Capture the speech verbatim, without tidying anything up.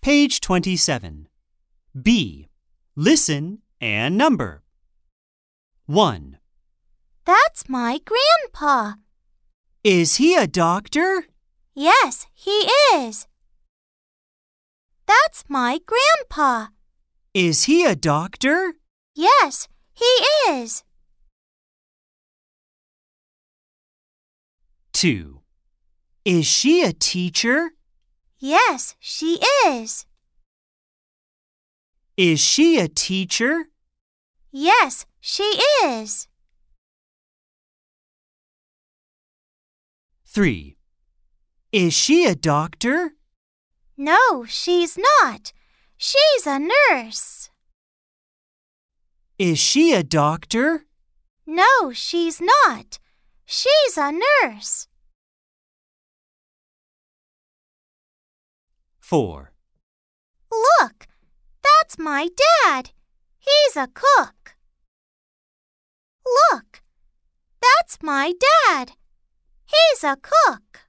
Page twenty-seven. B. Listen and number. one. That's my grandpa. Is he a doctor? Yes, he is. That's my grandpa. Is he a doctor? Yes, he is. two. Is she a teacher? Yes, she is. Is she a teacher? Yes, she is. three. Is she a doctor? No, she's not. She's a nurse. Is she a doctor? No, she's not. She's a nurse. four. Look, that's my dad. He's a cook. Look, that's my dad. He's a cook.